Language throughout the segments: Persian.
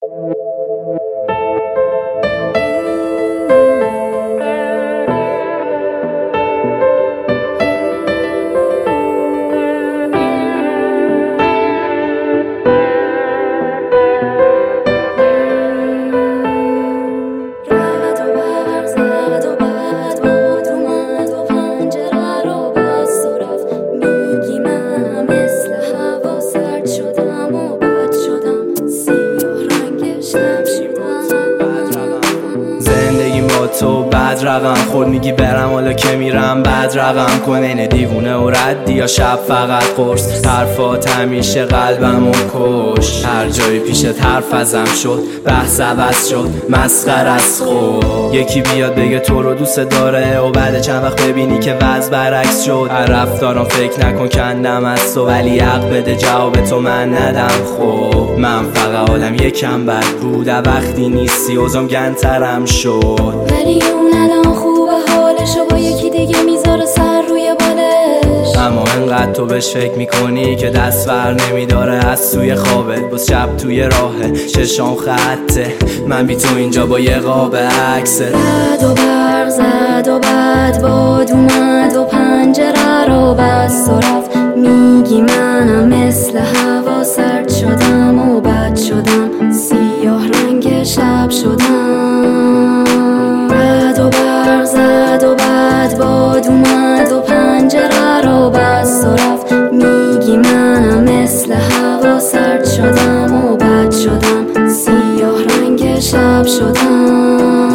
تو بد رقم خود میگی برم حالا که میرم بد رقم کنه اینه دیوونه و ردی یا شب فقط قرص حرفات همیشه قلبمو کش هر جایی پیشت حرف ازم شد بحث عوض شد مسخر از خود یکی بیاد بگه تو رو دوست داره و بعد چند وقت ببینی که وضع برعکس شد هر رفتارم فکر نکن کندم از تو ولی حق بده جواب تو من ندم خب من فقط حالم یکم بد بود وقتی نیستی اوزم گندترم شد ولی اون الان خوبه حالش و با یکی دیگه میذاره سر روی بالش اما انقدر تو بهش فکر میکنی که دست بر نمیداره از توی خوابت باز شب توی راهه چشام خطه من بی تو اینجا با یه قاب عکست رد و برق زد و بعد باد اومد و پنجره رو بست و رفت میگی منم مثل هوا سرد شدم و بد شدم سیاه رنگ شب شدم رد و برق زد و بعد باد اومد و پنجره رو بست و رفت میگی منم مثل هوا سرد شدم و بد شدم سیاه رنگ شب شدم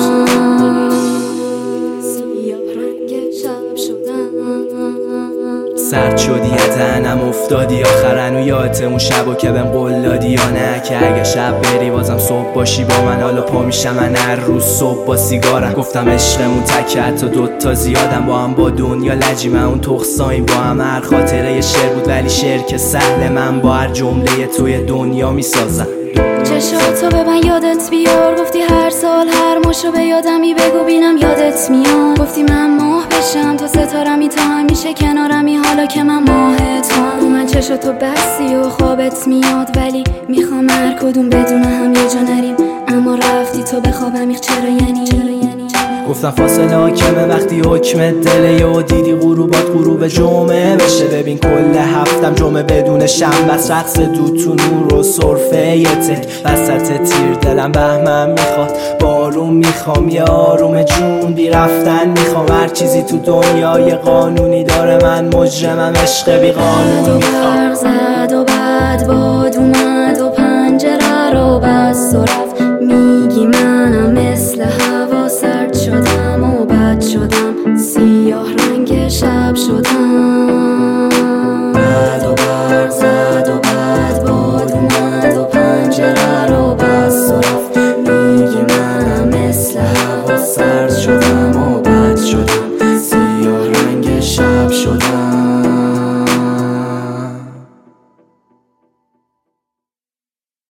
سیاه رنگ شب شدم سرد شدی تنم افتادی آخرن و یادت اون شبا که بهم قول دادی یا نه که اگه شب بری بازم صبح باشی با من حالا پا میشم من هر روز صبح با سیگارم گفتم عشقمون تکه حتی دوتا زیادم با هم با دنیا لجیم اون تخصاییم با هم هر خاطره یه شعر بود ولی شعر که سهل من با هر جمله توی دنیا میسازم چشاتو به من یادت بیار گفتی هر سال هر مشو به یادمی بگو بینم یادت میاد گفتی من ماه بشم تو ستارمی تا همیشه کنارمی حالا که من ماه تو من چشاتو بستی و خوابت میاد ولی میخوام هر کدوم بدون هم یه جا نریم اما رفتی تو به خواب عمیق چرا یعنی گفتم فاصله حاکمه وقتی حکم دله و دیدی غروب جمعه بشه ببین کل هفتم جمعه بدون شنبه رقص دود تو نور و سرفه یه تک وسط تیر دلم بهمن میخواد بارون میخوام یه آروم جون بی رفتن میخوام هر چیزی تو دنیای قانونی داره من مجرمم عشق بی قانون میخوام زد و بعد باد اومد و پنجره رو بست و رفت میگی منم مثل هوا سرد شدم و بد شدم سیاه رنگ شب شدم